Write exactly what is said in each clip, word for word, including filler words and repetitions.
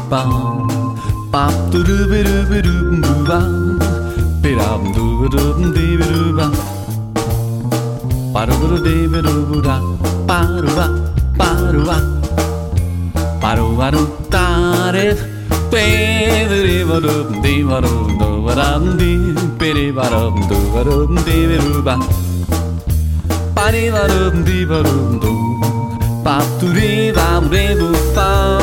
bum. Bop doo doo be doo be doo doo bum. Be dum doo doo dee be doo bum. Ba doo doo dee be doo da. Ba doo ba ba doo ba. Ba doo ba doo da dee. Be dee ba doo dee ba doo doo ba dum dee. Be dee ba doo doo ba doo dee be doo ba. Ba dee ba doo dee ba doo doo. Ba doo dee ba dee boo ba.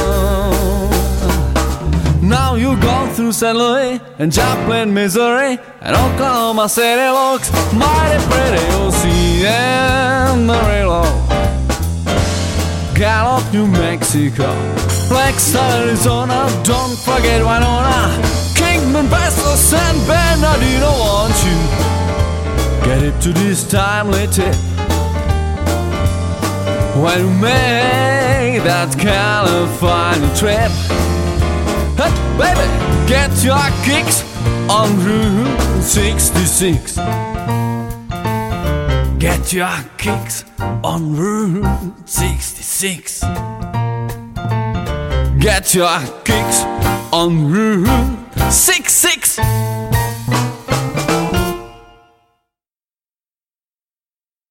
Now you've gone through Saint Louis and Joplin, Missouri, and Oklahoma City looks mighty pretty. You'll see Amarillo, Gallup, New Mexico, Flagstaff, Arizona. Don't forget Winona, Kingman, Bristol, San Bernardino. Won't you get it to this timely tip when you make that California trip? Hey, baby, get your kicks on Route sixty-six. Get your kicks on Route sixty-six. Get your kicks on Route sixty-six.